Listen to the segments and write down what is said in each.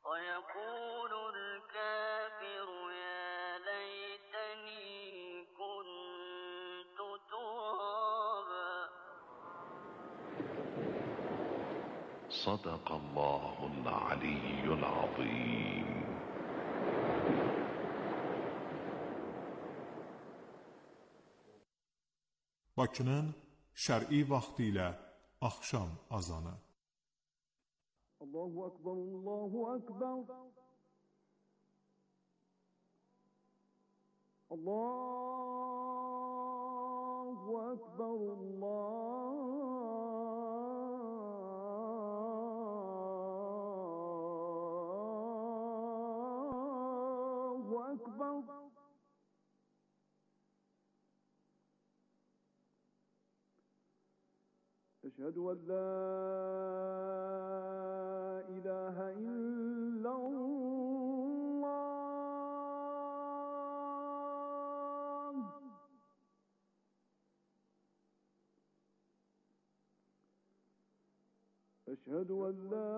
ويقول الكافر يا ليتني كنت ترابا. صدق الله العلي العظيم. Bakının şər'i vaxtı ilə axşam azanı. Allahu Akbar, Allahu Akbar. Allahu Akbar, Allahu Akbar. أشهد أن لا إله إلا الله. أشهد أن لا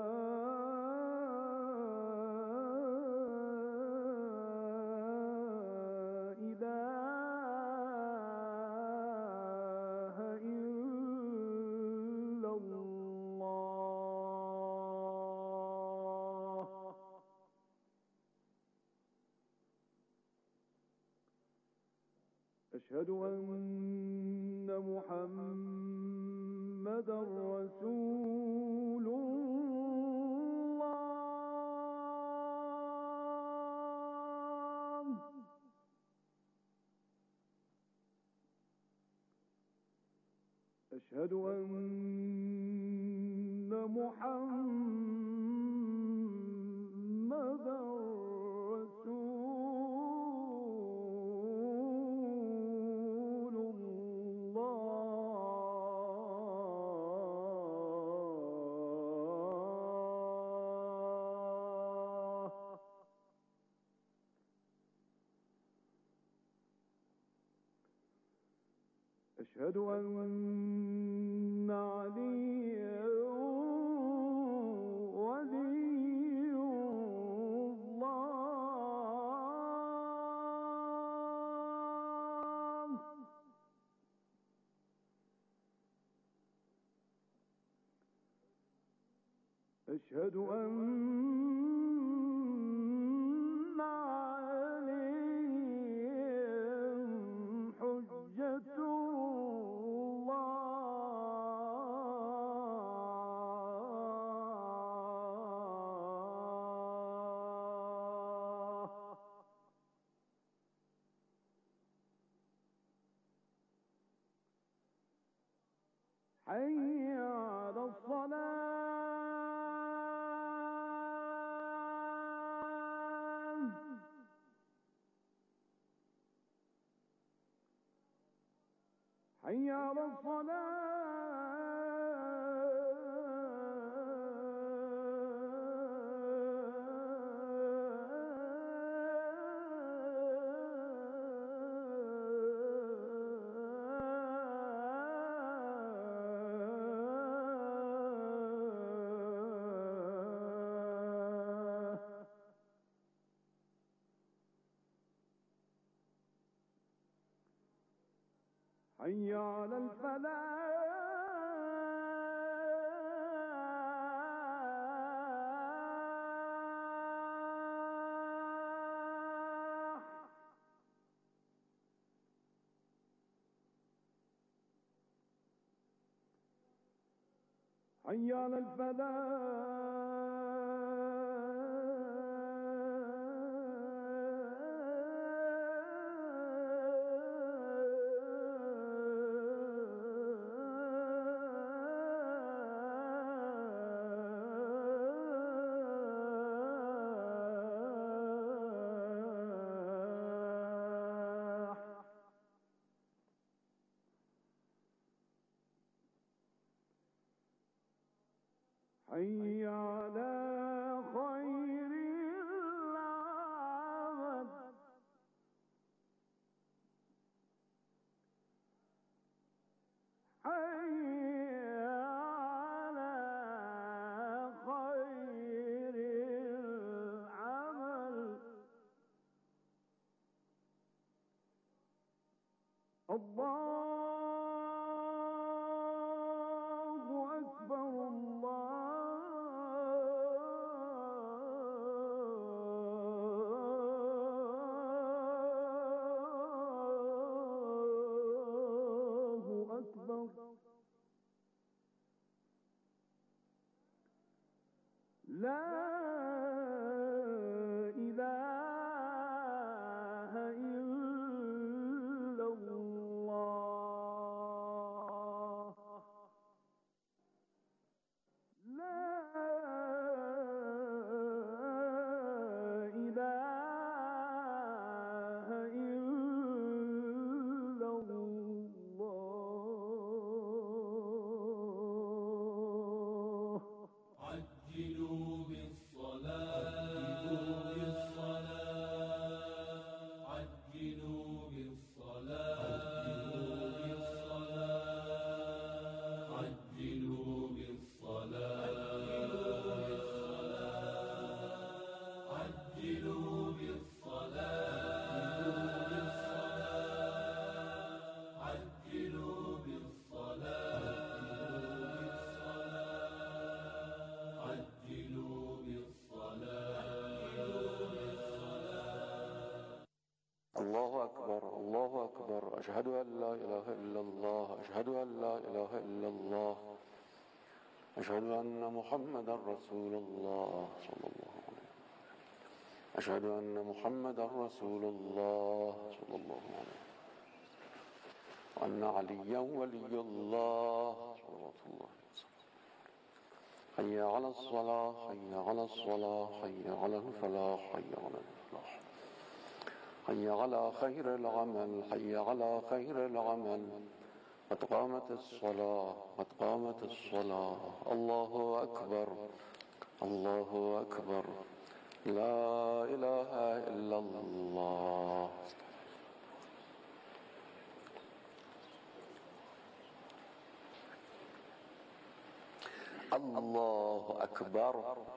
أشهد أن محمدًا رسول الله. أشهد أن محمدًا أشهد أن عليا ولي الله. أشهد أن عليهم حجة حي على الصلاة. حي على حي على الفلاح. حي على الفلاح. حي الله أكبر الله أكبر لا إله إلا الله لا إله إلا الله عجلوا بالصلاة عجلوا بالصلاة عجلوا بالصلاة عجلوا بالصلاة عجلوا بالصلاة عجلوا بالصلاة. الله أكبر الله أكبر أشهد أن لا إله إلا الله أشهد أن لا إله إلا الله أشهد أن محمدا رسول الله صلى الله عليه وسلم أشهد أن محمدا رسول الله صلى الله عليه وسلم وأن عليا ولي الله صلوات الله وسلم. حي على الصلاة حي على الصلاة حي على الفلاح حي على الفلاح حي على خير العمل حي على خير العمل قد قامت الصلاة قد قامت الصلاة الله أكبر الله أكبر لا إله إلا الله. الله أكبر.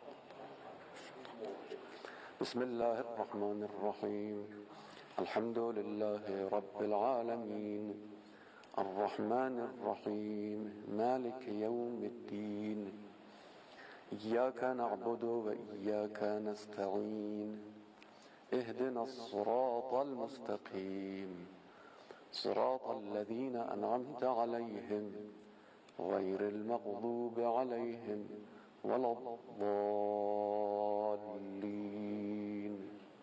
بسم الله الرحمن الرحيم الحمد لله رب العالمين الرحمن الرحيم مالك يوم الدين إياك نعبد وإياك نستعين اهدنا الصراط المستقيم صراط الذين أنعمت عليهم غير المغضوب عليهم ولا الضالين.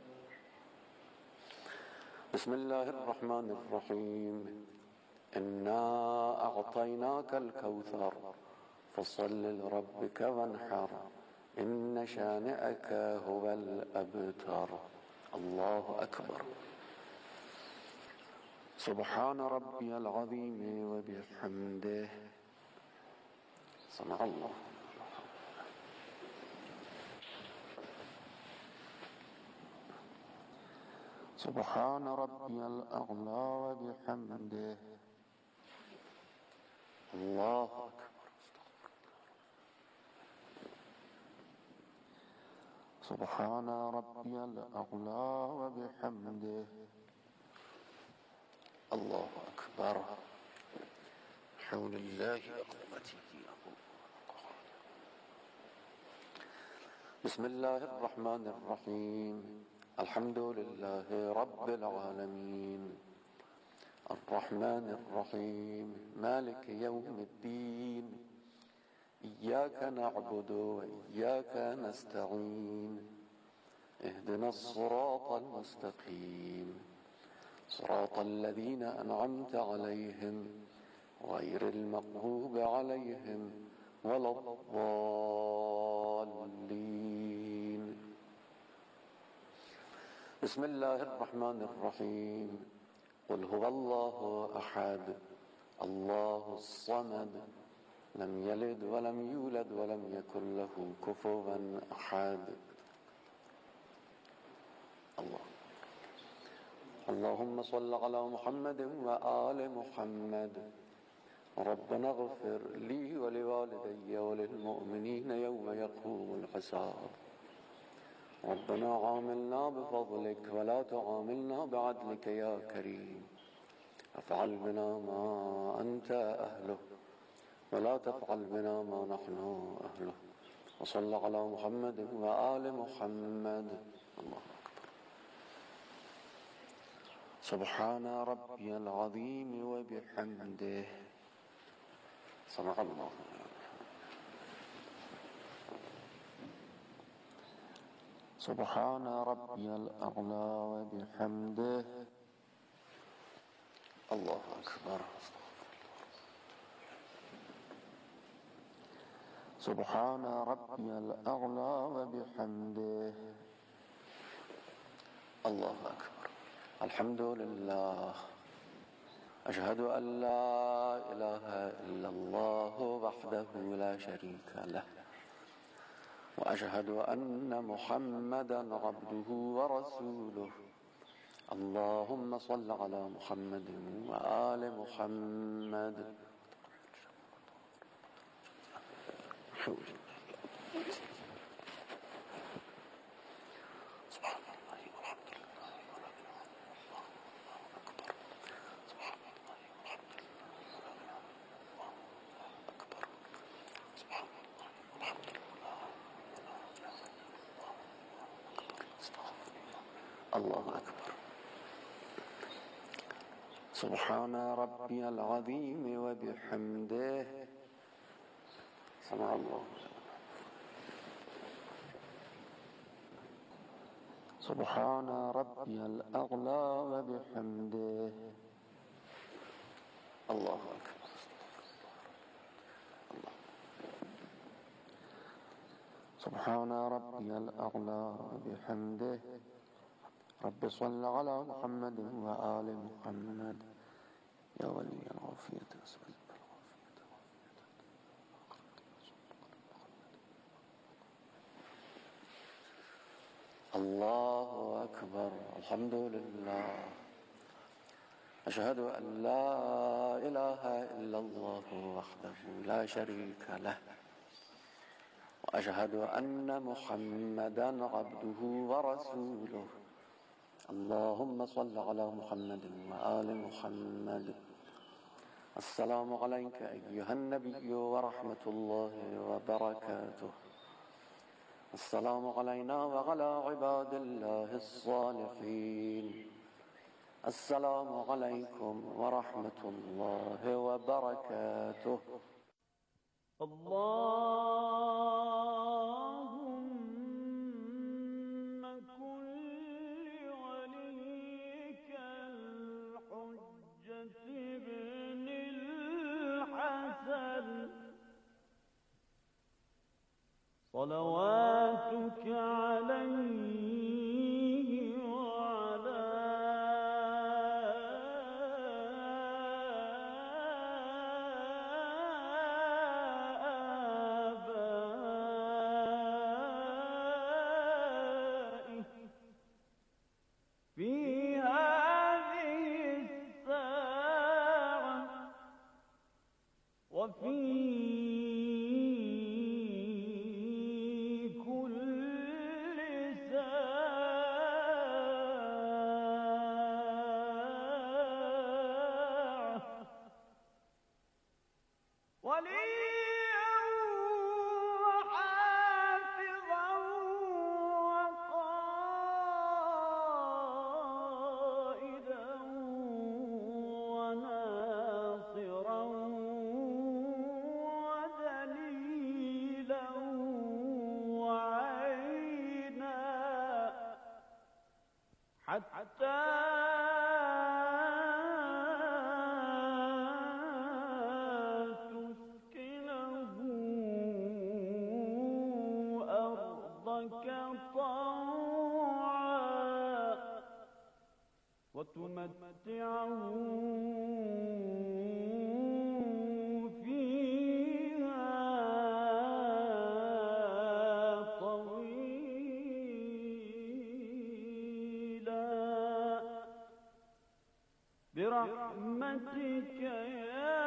بسم الله الرحمن الرحيم إنا أعطيناك الكوثر فصل لربك وانحر إن شانئك هو الأبتر. الله أكبر. سبحان ربي العظيم وبحمده صنع الله. سبحان ربي الأعلى وبحمده. الله أكبر. سبحان ربي الأعلى وبحمده. الله أكبر. حول الله وقوته. بسم الله الرحمن الرحيم الحمد لله رب العالمين الرحمن الرحيم مالك يوم الدين إياك نعبد وإياك نستعين اهدنا الصراط المستقيم صراط الذين أنعمت عليهم غير المغضوب عليهم ولا الضالين. بسم الله الرحمن الرحيم قل هو الله أحد الله الصمد لم يلد ولم يولد ولم يكن له كفوا أحد. اللهم صل على محمد وآل محمد. ربنا اغفر لي ولوالدي وللمؤمنين يوم يقوم الحساب. ربنا عاملنا بفضلك ولا تعاملنا بعدلك يا كريم. فافعل بنا ما أنت أهله ولا تفعل بنا ما نحن أهله وصل على محمد وآل محمد. الله أكبر. سبحان ربي العظيم وبحمده. سمع الله. سبحان ربي الأعلى وبحمده. الله أكبر. سبحان ربي الأعلى وبحمده. الله أكبر. الحمد لله. أشهد أن لا إله إلا الله وحده لا شريك له وأشهد أن محمدا عبده ورسوله. اللهم صل على محمد وآل محمد. سبحان الله والحمد لله ولا إله إلا الله أكبر. سبحان الله والحمد لله أكبر. سبحان الله والحمد لله الله أكبر. سبحان ربي العظيم وبحمده. سمع الله. سبحان ربي الأعلى وبحمده. الله أكبر. الله. سبحان ربي الأعلى وبحمده. رب صل على محمد وآل محمد. يا ولي العافية أسأل الله أكبر. الحمد لله. أشهد أن لا إله إلا الله وحده لا شريك له وأشهد أن محمدا عبده ورسوله. اللهم صل على محمد وآل محمد. السلام عليك أيها النبي ورحمة الله وبركاته. السلام علينا وعلى عباد الله الصالحين. السلام عليكم ورحمة الله وبركاته. اللهم كن لوليك الحجة ابن الحسن صلواتك عليه وعلى آبائه في هذه الساعة وفي وليا وحافظا وقائدا وناصرا ودليلا وعينا حتى طوعا وتمتعه فيها طويلا برحمتك يا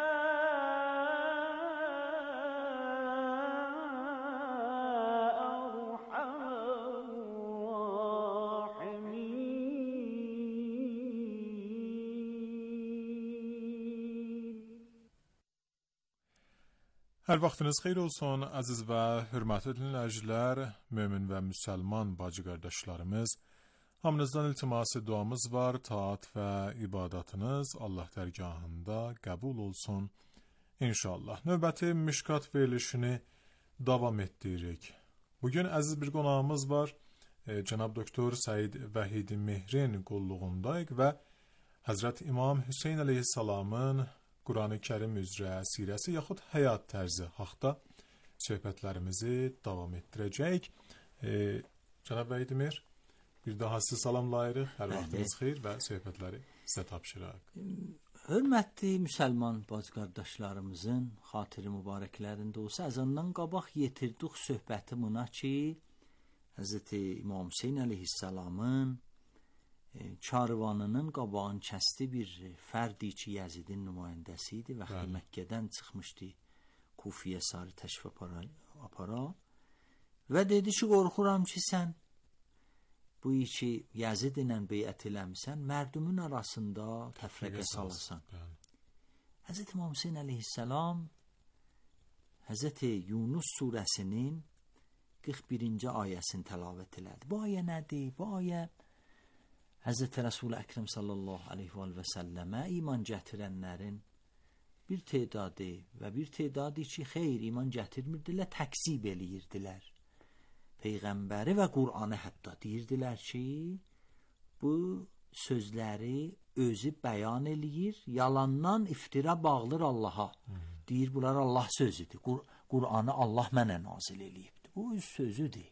Hər vaxtınız xeyir olsun, əziz və hörmətli dinləyicilər, mömin və müsəlman bacı qardaşlarımız. Hamınızdan iltiması duamız var, taat və ibadətiniz Allah dərgahında qəbul olsun inşallah. Növbəti Mişkat verilişini davam etdiririk. Bugün əziz bir qonağımız var, Cənab Doktor Səid Vəhid Mehrin qulluğundayıq və Həzrət İmam Hüseyn əleyhissalamın Qur'an-ı Kərim üzrə sirəsi yaxud həyat tərzi haqda söhbətlərimizi davam etdirəcəyik. Cənab Vəhid Mehr, bir daha sizi salamlayırıq. Hər vaxtınız xeyir və söhbətləri sizə tapşıraq. Hörmətli müsəlman bacı qardaşlarımızın xatiri mübarəklərində olsa, əzandan qabaq yetirdik söhbəti buna ki, Həzrəti İmam Hüseyn əleyhissalamın çarvanının qabağını kəsdi bir fərdi ki, Yəzidin nümayəndəsi idi. Vaxtı Məkkədən çıxmışdı, Kufiyə sarı təşrif apara və dedi ki, qorxuram ki, sən bu iki Yəzid ilə beyət eləmişsən, mərdumun arasında təfrəqə salasan. Həzrət İmam Hüseyn əleyhissalam Həzrət Yunus surəsinin 41-ci ayəsini təlavət elədi. Bu ayə nədir? Bu ayə Həzrəti Rəsul Əkrəm sallallahu aleyhi və səlləmə iman gətirənlərin bir tedadı və bir tedadı ki, xeyr iman gətirmirdilər, təksib eləyirdilər. Peyğəmbəri və Qur'anı hətta deyirdilər ki, bu sözləri özü bəyan eləyir, yalandan iftira bağlır Allaha. Deyir, bunlar Allah sözüdür. Qur'anı Allah mənə nazil eləyibdir. Bu öz sözüdür.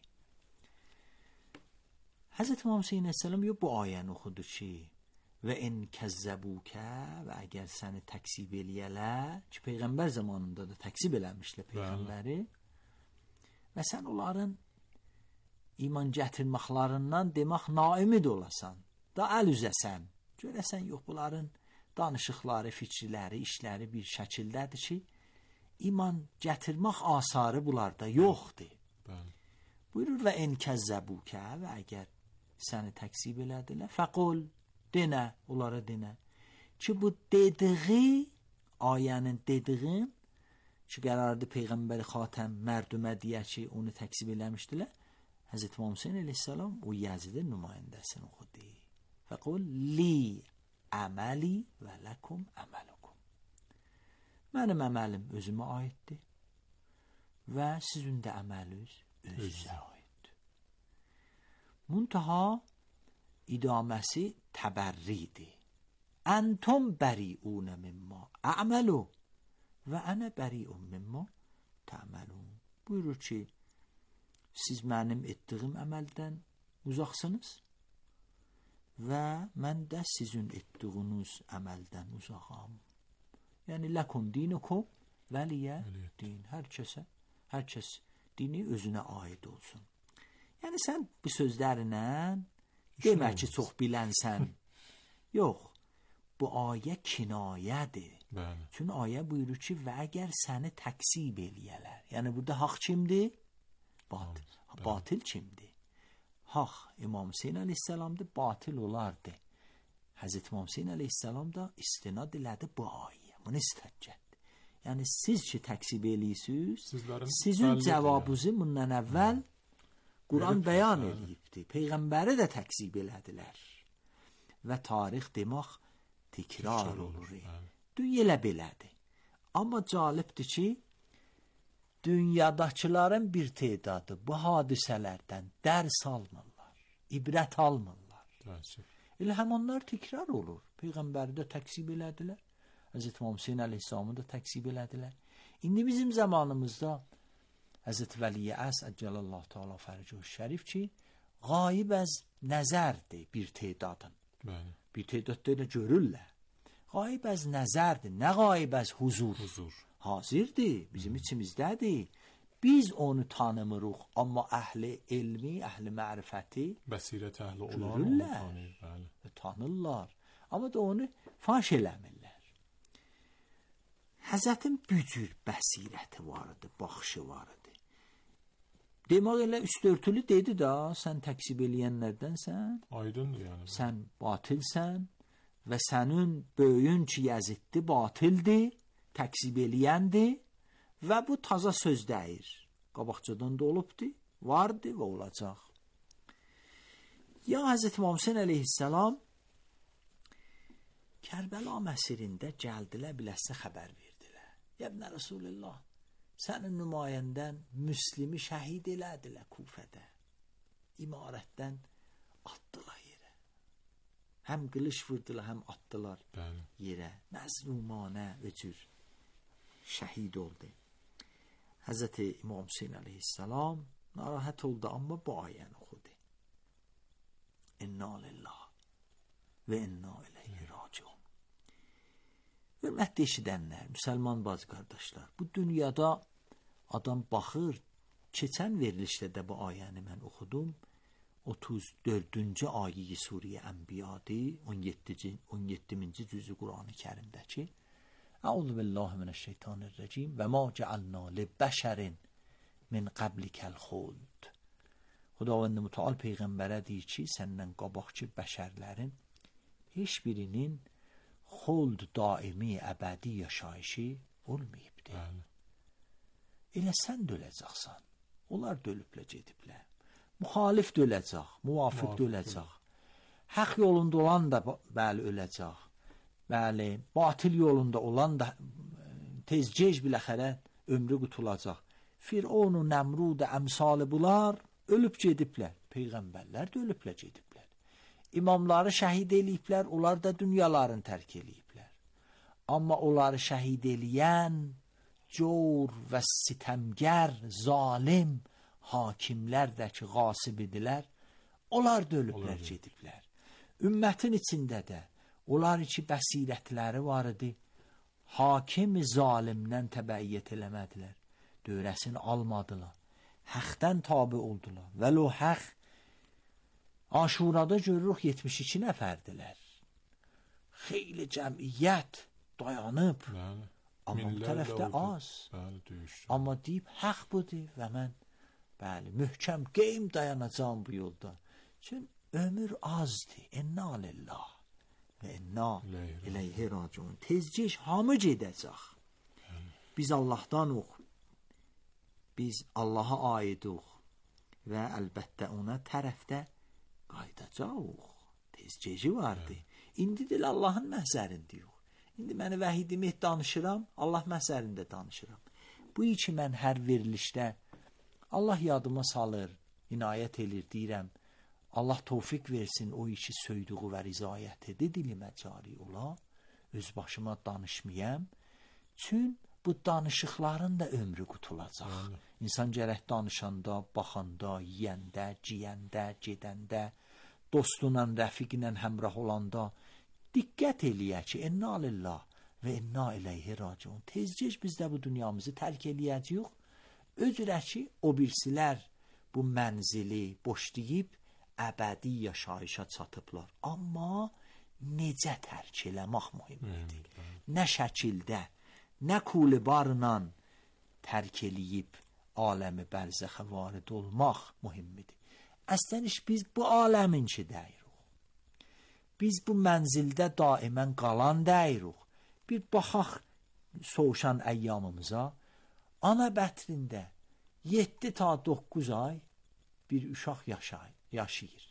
Həzrət İmam Hüseyn əleyhissalam bu ayəni oxudu ki, və in kəzzəbukə və əgər səni təksib eləyələr, ki, Peyğəmbər zamanında da təksib eləmişlər Peyğəmbəri və sən onların iman gətirməklərindən demək naümid olasan, da əl üzəsən, görəsən yox, bunların danışıqları, fikirləri, işləri bir şəkildədir ki, iman gətirmək asarı bunlarda yoxdur. Buyurur və in kəzzəbukə və əgər səni təksib elədilər, fəqul, denə, onlara denə ki, bu dediği, ayənin dediğin ki, qərardı Peyğəmbəri xatəm mərdümə deyə ki, onu təksib eləmişdilər, Həzrət İmam Hüseyn əleyhissalam o Yəzidin nümayəndəsini oxudu. Fəqul, li əməli və ləkum əməlukum. Mənim əməlim özümə aiddir və sizin də əməliniz özünüzə aiddir. Muntaha idaməsi təbərridir. Əntum bəri'un mimma ə'məlu və ənə bəri'un mimma tə'məlun. Buyurur ki, siz mənim etdiyim əməldən uzaqsınız və mən də sizin etdiyiniz əməldən uzaqam. Yəni, ləkum dinukum vəliyə din. Hər kəs dini özünə aid olsun. Yəni, sən bu sözlərinə demək ki, çox bilənsən. Yox, bu ayə kinayədir. Çünki ayə buyurur ki, və əgər səni təksib eləyələr. Yəni, burada haqq kimdir? Batil kimdir? Haqq İmam Hüseyn əleyhissalamdır, batil olardı. Həzrət İmam Hüseyn əleyhissalam da istinad elədi bu ayə. Bunu istəccətdir. Yəni, siz ki təksib eləyirsiniz, sizin cavabınızı bundan əvvəl Quran bəyan eləyibdir. Peyğəmbəri də təksib elədilər. Və tarix demək təkrar olur. Dünya elə belədir. Amma cəlibdir ki, dünyadakıların bir tedadı bu hadisələrdən dərs almırlar, ibrət almırlar. Elə həmanlar təkrar olur. Peyğəmbəri də təksib elədilər. Həzrət İmam Hüseyn əleyhissalamı da təksib elədilər. İndi bizim zamanımızda Həzrət Vəliyə Əs Əcəlallahu Teala Fərcuhu Şərif ki, qayib əz nəzərdir bir tedadın. Bir tedadda elə görürlər. Qayib əz nəzərdir. Nə qayib əz huzur? Hazirdir, bizim içimizdədir. Biz onu tanımırıq, amma əhli elmi, əhli mərifəti bəsirət əhli olan onu tanırlar. Amma da onu faş eləmirlər. Həzrətin bücür bəsirəti vardı, baxışı vardı. Demək elə üstörtülü dedi da, sən təksib eləyənlərdənsən. Aydındır yəni. Sən batilsən və sənin böyün ki Yəziddir, batildir, təksib eləyəndir Və bu taza söz deyir. Qabaqcadan da olubdu, vardı və olacaq. Ya Hz. İmam Hüseyn əleyhissalam Kərbəla məsirində gəldilər, biləsə xəbər verdilər. Yəbnə Rasulullah, sənin nümayəndən Müslimi şəhid elədilər Kufədə. İmarətdən atdılar yerə. Həm qılış vurdular, həm atdılar yerə. Məzlumanə və cür şəhid oldu. Həzrəti İmam Hüseyn əleyhissalam narahat oldu, amma bu ayəni oxudu. İnna lillah və inna ileyhi raciun. Hörmətli eşidənlər, müsəlman bacı qardaşlar, bu dünyada adam baxır, keçən verilişdə də bu ayəni mən oxudum. 34-cü ayə-i Suriyə Ənbiyadır, 17-ci cüzü Qur'an-ı Kərimdəki. Əuzu billahi minəşşeytanirracim və ma cəalna li bəşərin min qablikəl xuld. Xudavənd Mütəal Peyğəmbərə deyir ki, səndən qabaqçı bəşərlərin heç birinin xuld daimi, əbədi yaşayışı olmayıbdır. Elə sən də öləcəksən. Onlar da ölüblə gediblər. Müxalif də öləcək, muvafiq də öləcək. Haq yolunda olan da bəli öləcək. Bəli, batil yolunda olan da tezgec biləxərə ömrü qutulacaq. Firavun, Nəmrud, əmsalı bunlar ölüb gediblər. Peyğəmbərlər də ölüblə gediblər. İmamları şəhid eləyiblər, onlar da dünyalarını tərk eləyiblər. Amma onları şəhid eləyən cor və sitəmgər, zalim hakimlər də ki, qasib idilər, onlar da ölüblər, gediblər. Ümmətin içində də onlar ki, bəsirətləri var idi, hakim zalimdən təbəiyyət eləmədilər, dövrəsini almadılar, həqdən tabi oldular. Vəlo həq, Aşurada görürük 72 nəfərdilər. Xeyli cəmiyyət dayanıb, amma bu tərəfdə az. Amma deyib, həq budur və mən möhkəm qeym dayanacağım bu yolda. Çünki ömür azdır. İnna lillah və inna ileyhi raciun. Tezgec hamı gedəcək. Biz Allahdan biz Allaha aiduq və əlbəttə ona tərəfdə qayıdacaq. Tezgeci vardı. İndi də Allahın məhzərində yox. İndi məni vəhidimi danışıram, Allah məhzərində danışıram. Bu iki mən hər verilişdə Allah yadıma salır, inayət elir, deyirəm, Allah tövfiq versin o işi söydüğü və rizayət edir, dilimə cari ola, öz başıma danışmayam, çünki bu danışıqların da ömrü qutulacaq. İnsan gərək danışanda, baxanda, yiyəndə, ciyəndə, gedəndə, dostunla, rəfiqlə həmrah olanda, diqqət eləyək ki, inna lillah və inna ileyhi raciun. Tezgec biz də bu dünyamızı tərk eləyəcəyik. Özürə ki, o birsilər bu mənzili boş deyib, əbədi yaşayışa çatıblar. Amma necə tərk eləmək mühimdir. Nə şəkildə, nə kulibarla tərk eləyib aləmi bərzəxə varid olmaq mühimdir. Əslən iş biz bu aləminki dəyirik. Biz bu mənzildə daimən qalan dəyirik. Bir baxaq soğuşan əyyamımıza, ana bətrində 7 ta 9 ay bir uşaq yaşayır.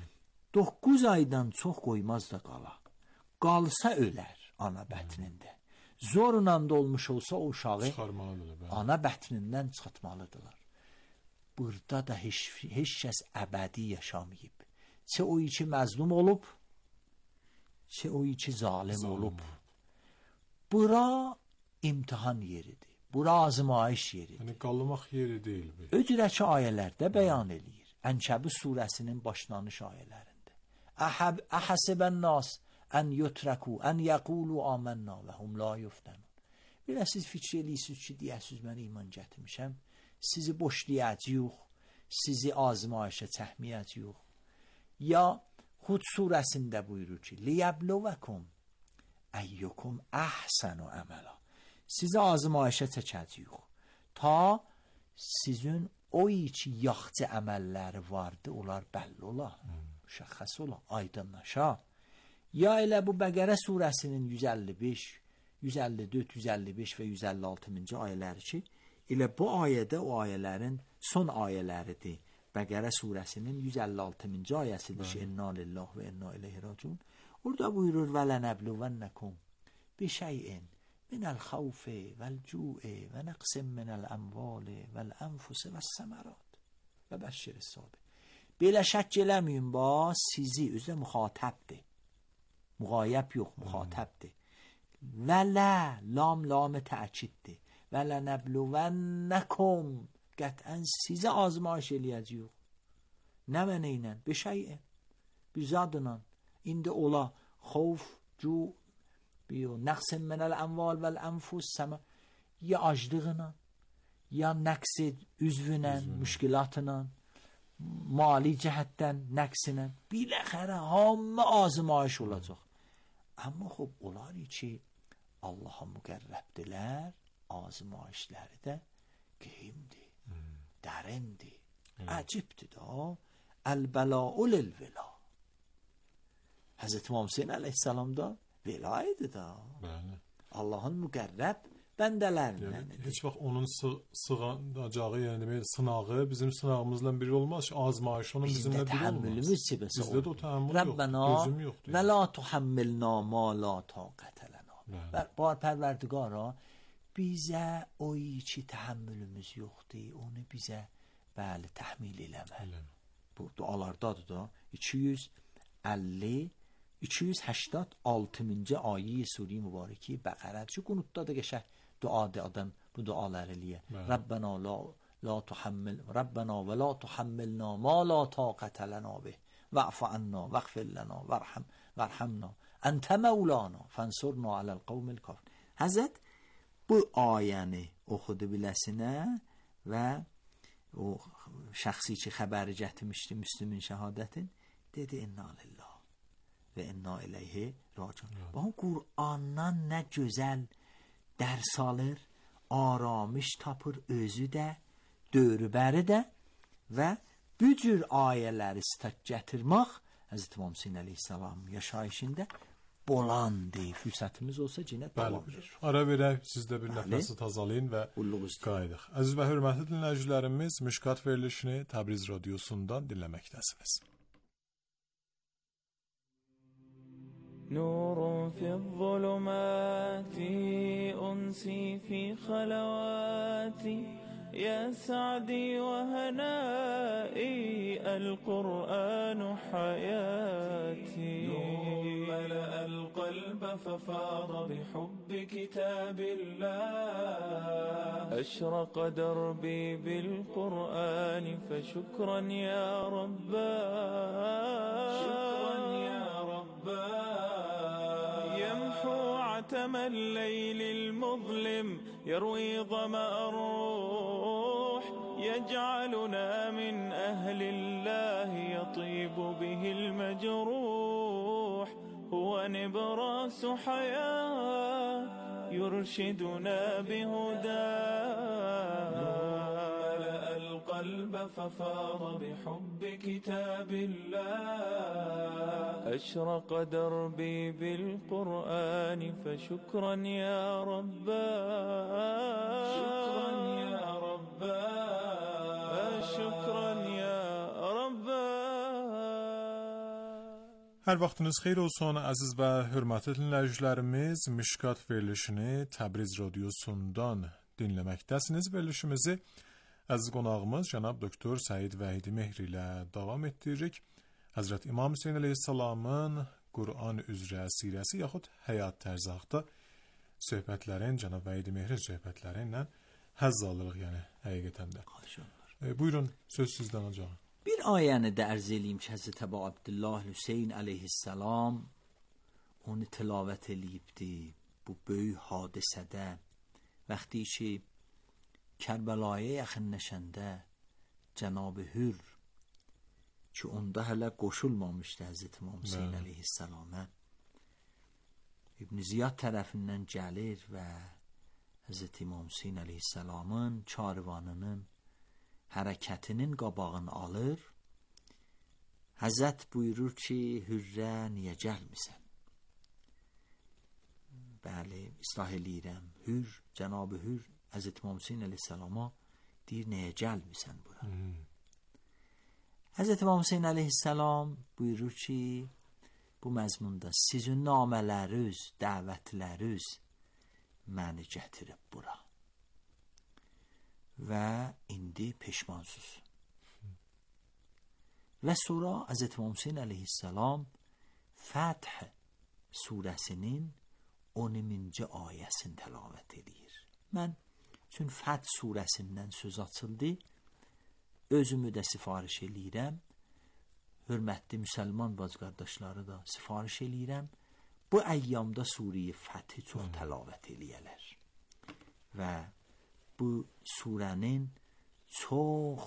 9 aydan çox qoymaz da qala. Qalsa ölər ana bətrində. Zorla da olmuş olsa o uşağı ana bətrindən çıxartmalıdırlar. Burada da heç kəs əbədi yaşamayıb. Çə o iki məzlum olub, çə o iki zalim olub. Bura imtihan yeridir. Bura azmayış yeridir. Yəni qalmaq yeri deyil. Öcürəki ayələrdə bəyan eləyir. Ənkəbut surəsinin başlanış ayələrində. Əhəsibən nas ən yutraku, ən yəqulu amənna və hum la yuftənun. Belə siz fikir eləyirsiniz ki, deyəsiniz mən iman gətirmişəm, sizi boşlayacaq, sizi azmayışa çəkməyəcək. Ya Hud surəsində buyurur ki, liyəbluvakum əyyukum əhsənu əməla. Sizi azmayışa çəkəcəyik. Ta sizin o iki yaxçı əməlləri vardı, onlar bəlli ola, müşəxəs ola, aydınlaşa. Ya elə bu Bəqərə surəsinin 155, 154, 155 və 156-cı ayələri ki, Elə bu ayədə o ayələrin son ayələridir. Bəqərə surəsinin 156-cı ayəsidir ki, İnna lillahi və inna ileyhi raciun. Orada buyurur və lənəbluvənəkum bişəy'in minəl xavfi vəl-cu'i və nəqsim minəl əmvali vəl-ənfusi vəs-səmərət və bəşşiris sabir. Belə şək eləməyin ba, sizi özü müxatəbdir. Müğayəb yox, müxatəbdir. Və lə, lam təkiddir. Və lənəbluvənəkum, qətən sizi azmayış eləyəcəyik. Nə mənə ilə? Bişəy'in, bir zadla. İndi ola xovf, cu, nəqsim minəl əmval vəl-ənfus səmə, ya aclığına, ya nəqsi üzvünə, müşkilatına, mali cəhətdən nəqsinə, biləxərə hamı azmayış olacaq. Amma xub, onlar ki Allaha müqərrəbdilər, azmayişləri də qeymdir, dərindir, əcibdir da. Əl-bəla'u lil-vela. Həzrət İmam Hüseyin əleyhissalam da velaydı da. Bəli. Allahın müqərrəb bəndələrindən. Yəni, heç vaxt onun sığınacağı, yəni demək, sınağı bizim sınağımızla biri olmaz. Azmayış onun bizimlə biri olmaz. Bizdə də o təhammül yox, dözüm yoxdur. Və la tuhammilna ma la taqətə lənə. Bar Pərverdigara, bizə o ki təhammülümüz yoxdur, onu bizə bəli təhmil eləmə. Bu dualardadır da. 286-cı ayə Sure Mübarəki Bəqərədir. Şu qunutda da qəşəng duadır adam bu duaları eləyə. Rabbana la tuhammil, Rabbana və la tuhammilna ma la taqətə lənə bih. Va'fu anna, vəğfir lana, vərhamna. Əntə məvlana, fənsurna aləl qavmil kafir. Həzrət bu ayəni oxudu biləsinə və o şəxsi ki xəbəri gətirmişdi Müslümin şəhadətin, dedi inna lillah və inna ileyhi raciun. Bu Qur'andan nə gözəl dərs alır, aramış tapır özü də, dövrübəri də və bu cür ayələri stat gətirmək Həzrət İmam Hüseyin əleyhissalam yaşayışında bolandı. Fürsətimiz olsa yenə davam edir. Ara verək, siz də bir nəfəsi tazalayın və qayıdıq. Əziz və hörmətli dinləyicilərimiz, Mişkat verilişini Təbriz radiosundan dinləməkdəsiniz. نور في الظلمات أنسي في خلواتي يا سعدي وهنائي القرآن حياتي نور ملأ القلب ففاض بحب كتاب الله أشرق دربي بالقرآن فشكرا يا رباه شكرا يا رباه يمحو عتم الليل المظلم يروي ظمأ الروح يجعلنا من أهل الله يطيب به المجروح هو نبراس حياة يرشدنا بهداه ملأ القلب ففاض بحب كتاب الله أشرق دربي بالقرآن فشكرا يا رباه شكرا يا رباه شكرا يا رباه. Hər vaxtınız xeyir olsun, əziz və hörmətli dinləyicilərimiz. Mişkat verilişini Təbriz radiosundan dinləməkdəsiniz. Verilişimizi əziz qonağımız cənab doktor Səid Vəhidi Mehri ilə davam etdiririk. Həzrət İmam Hüseyin əleyhissalamın Qur'an üzrə sirəsi yaxud həyat tərzi haqqında söhbətlərin, cənab Vəhidi Mehrin söhbətləri ilə həzz alırıq, yəni həqiqətən də. Buyurun, söz sizdən hocam. Bir ayəni də ərz eləyim ki, Həzrət Əbu Abdullah Hüseyin əleyhissalam onu tilavət eləyibdi bu böyük hadisədə. Vəxti ki Kərbəlaya yaxınlaşanda Cənab-ı Hür ki onda hələ qoşulmamışdı Həzrət İmam Hüseyin əleyhissalama, İbn Ziyad tərəfindən gəlir və Həzrət İmam Hüseyin əleyhissalamın karvanının hərəkətinin qabağını alır. Həzrət buyurur ki, Hürrə niyə gəlmisən? Bəli, islah eləyirəm. Hür, Cənab-ı Hür Hazreti İmam Hüseyin aleyhisselama deyir, nəyə gəlmirsən bura? Hazreti İmam Hüseyin aleyhisselam buyurur ki, bu məzmunda sizin namələriniz, dəvətləriniz məni gətirib bura və indi peşmansız. Və sonra Hazreti İmam Hüseyin aleyhisselam Fəth surəsinin 10-cu ayəsini təlavət edir. Mən çünki Fəth surəsindən söz açıldı, özümü də sifariş eləyirəm, hörmətli müsəlman bacı qardaşları da sifariş eləyirəm, bu əyyamda Suriyə Fəthi çox təlavət eləyələr. Və bu surənin çox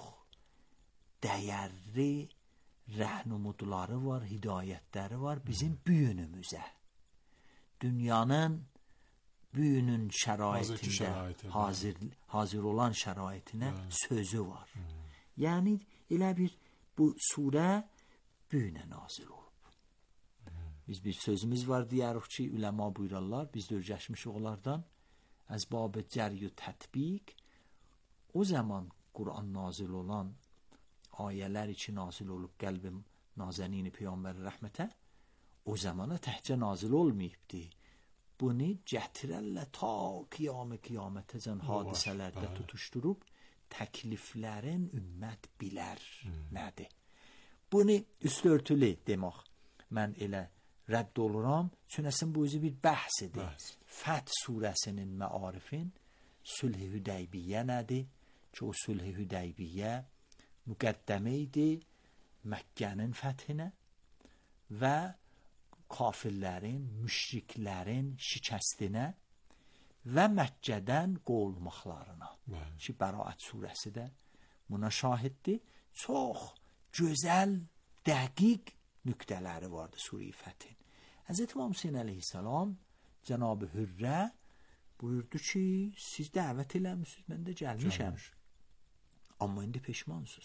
dəyərli rəhnumudları var, hidayətləri var bizim büyünümüzə. Dünyanın büyünün şəraitində hazır olan şəraitinə sözü var. Yəni elə bir bu surə büyünə nazil olub. Biz bir sözümüz var deyərik ki, üləma buyurarlar, biz də öyrəşmişik onlardan, az bab cəri tətbiq, o zaman Quran nazil olan ayələr için nazil olub qəlbim nazənini Peyğəmbər rəhmətə, o zamana təhcə nazil olmayıbdı. Bunu gətirərlə ta qiyamətəcən hadisələrdə tutuşdurub, təkliflərin ümmət bilər nədir? Bunu üstörtülü demək, mən elə rədd oluram, çünəsin bu özü bir bəhsidir. Fəth surəsinin məarifin Sülh-i Hüdeybiyyə nədir? Ki o Sülh-i Hüdeybiyyə müqəddəmə idi Məkkənin fəthinə və kafirlərin, müşriklərin şikəstinə və Məkkədən qovulmaqlarına. Ki Bəraət surəsi də buna şahiddir. Çox gözəl, dəqiq nüqtələri vardı Suriyə fəthin. Həzrət İmam Hüseyin əleyhissalam Cənab-ı Hürrə buyurdu ki, siz dəvət eləmişsiniz, mən də gəlmişəm. Amma indi peşmansınız.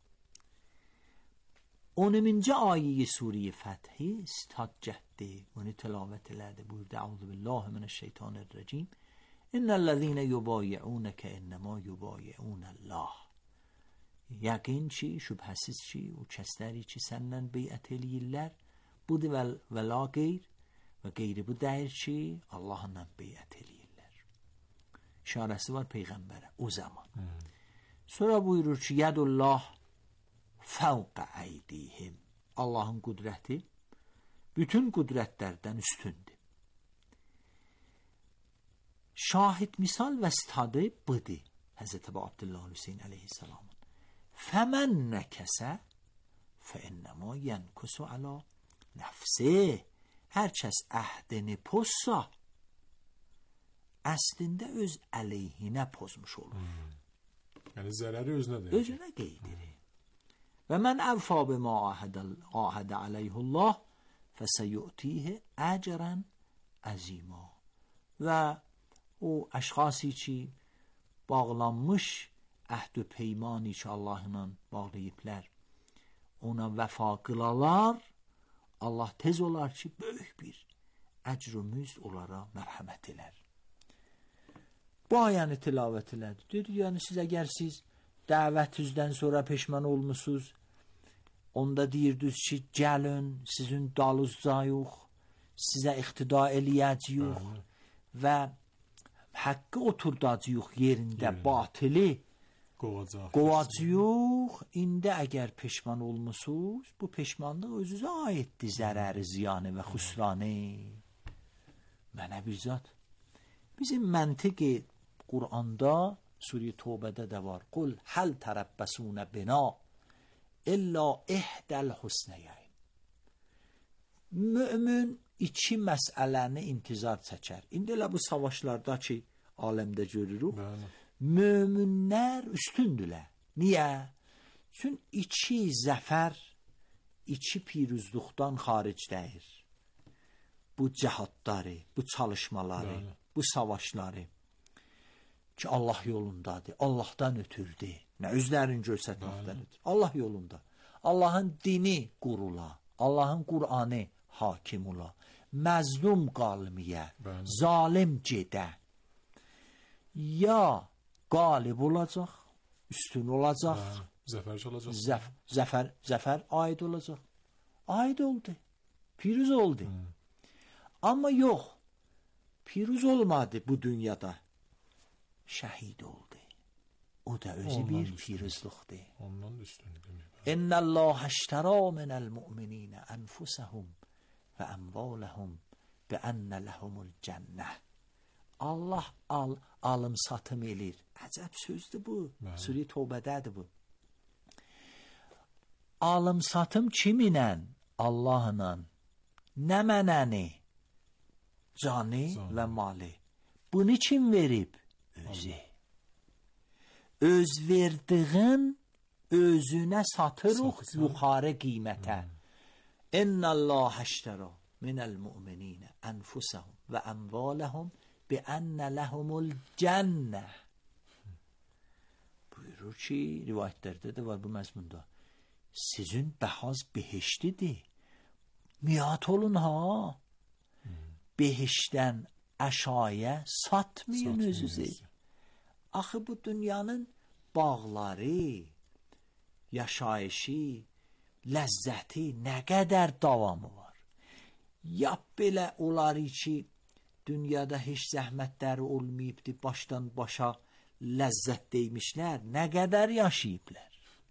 10-cu ayəyi Suriyə fəthi istəccətdi. Bunu təlavət elədi. Buyurdu, Əuzu billahi minəşşeytanirracim. İnnellezîne yubayi'ûneke innema yubayi'ûnəllah. Yəqin ki, şübhəsiz ki, o kəsləri ki, səndən beyət eləyirlər, budur və la qeyr və qeyri bu deyir ki, Allahla beyət eləyirlər. İşarəsi var Peyğəmbərə o zaman. Sonra buyurur ki, yədullah fəvqə əydihim. Allahın qudrəti bütün qudrətlərdən üstündür. Şahid misal və stadı budur. Həzrət Əbu Abdullah Hüseyin əleyhissalamın. Fəmən nəkəsə fəənnəmə yənkusu əla nəfsi. Hər kəs əhdini pozsa, əslində öz əleyhinə pozmuş olur. Yəni zərəri özünədir. Özünə qeydirir. Və mən əvfa bimə ahidə aleyhullah fəsəyu'tihə əcrən əzima. Və o əşxası ki bağlanmış əhd-ü peymani ki Allahla bağlayıblər, ona vəfa qılalar, Allah tez olar ki böyük bir əcrümüz onlara mərhəmət elər. Bu ayəni tilavət elədi. Dedi, yəni siz əgər siz dəvətinizdən sonra peşman olmuşsunuz, onda deyirdiniz ki, gəlin, sizin dalınızda yox, sizə iqtida eləyəcəyik və haqqı oturdacağıq yerində batılı qovacağıq. İndi əgər peşman olmuşsunuz, bu peşmanlıq özünüzə aiddir, zərəri, ziyanı və xüsranı. Mənə bir zat. Bizim məntiqi Qur'anda Suriyə Tövbədə də var. Qul həl tərəbbəsunə bina İlla ihdəl husnəyəyn. Mümin iki məsələni intizar çəkər. İndi elə bu savaşlarda ki, aləmdə görürük, müminlər üstündürlər. Niyə? Çünki iki zəfər, iki piruzluqdan xaric deyir. Bu cəhadları, bu çalışmaları, bu savaşları ki Allah yolundadır, Allahdan ötürdü. Nə özlərini göstərməkdən ötür. Allah yolunda. Allahın dini qurula, Allahın Qur'anı hakim ola, məzlum qalmiyə, zalim gedə. ya qalib olacaq, üstün olacaq, Zəfərçi olacaq. zəfər aid olacaq. Aid oldu. Piruz oldu. Amma yox. Piruz olmadı bu dünyada. Şəhid oldu. O da özü Ondan bir üstün. piruzluqdur. Ondan üstün demək. İnnəllaha iştara minəl mu'mininə ənfusəhum və əmvaləhum bi ənə ləhumul cənnə. Allah alım satım elir. Əcəb sözdür bu. Sure Tövbədədir bu. Alım satım kiminlə? Allahla. Nə mənəni? Canı və malı. Bunu kim verib? Özü. Öz verdiğin özünə satırıq yuxarı qiymətə. İnnəllaha iştara minəl mu'mininə ənfusəhum və əmvaləhum bi ənə ləhumul cənnə. Buyurur ki, rivayətlərdə də var bu məzmunda. Sizin bəhaz behiştidir. Miat olun ha. Behişdən əşaya satmayın özünüzü. Axı bu dünyanın bağları, yaşayışı, ləzzəti nə qədər davamı var. Yap belə onları ki, dünyada heç zəhmətləri olmayıbdı, başdan başa ləzzət deymişlər, nə qədər yaşayıblar.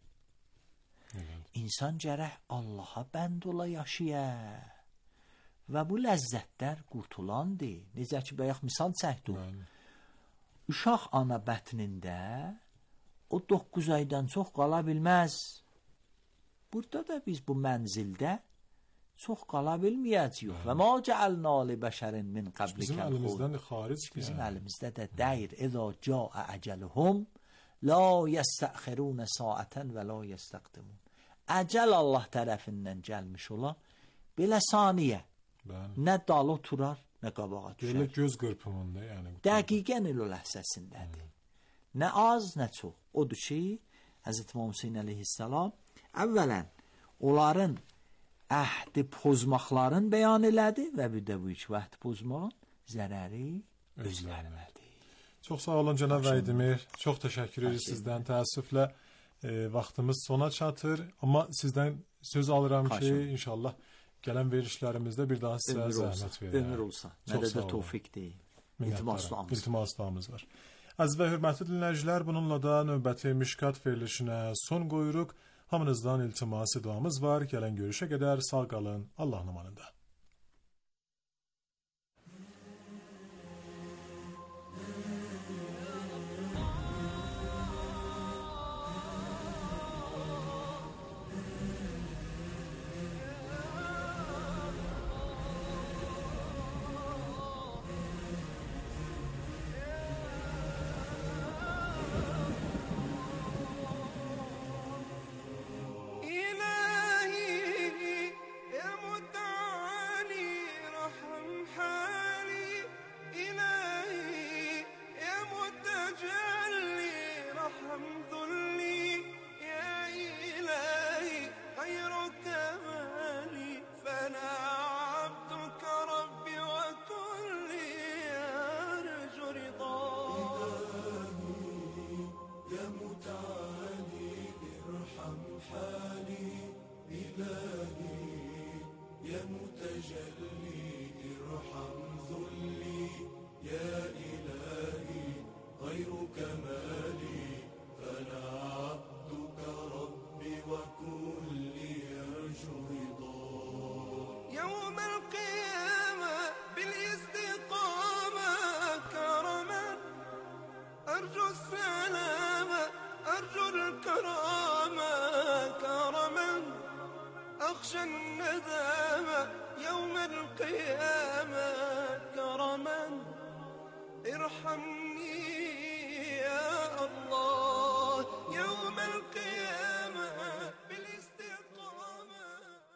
İnsan gərək Allaha bənd ola yaşaya və bu ləzzətlər qurtulandı. Necə ki, bayaq misal çəkdik. Uşaq ana bətnində o 9 aydan çox qala bilməz. Burada da biz bu mənzildə çox qala bilməyəcəyik. Və ma cəalna li bəşərin min qablikəl xuld. Bizim əlimizdən də xaric. Bizim əlimizdə də deyir. İzə cəə əcəluhum la yəstəxirun saatən və la yəstəqdimun. Əcəl Allah tərəfindən gəlmiş ola, belə saniyə. Nə dal oturar, nə qabağa düşər. Belə göz qırpımında, yəni. Dəqiqən il o ləhzəsindədir. Nə az, nə çox. Odur ki, Həzrət Muhammed əleyhissalam əvvələn onların əhdi pozmaqların bəyan elədi və bir də bu iki əhdi pozmağın zərəri özlərinədir. Çox sağ olun cənab Vəydimir. Çox təşəkkür edirik sizdən. Təəssüflə vaxtımız sona çatır. Amma sizdən söz alıram ki, inşallah gələn verişlərimizdə bir daha sizə zəhmət verək. Ömür olsa. Nədə də tövfiqdir. İltimaslarımız var. Əziz və hörmətli dinləyicilər, bununla da növbəti Mişkat verilişinə son qoyuruq. Hamınızdan iltiması duamız var. Gələn görüşə qədər sağ qalın. Allahın amanında. أخشى الندامة يوم القيامة كرما ارحمني يا الله يوم القيامة بالاستقامة.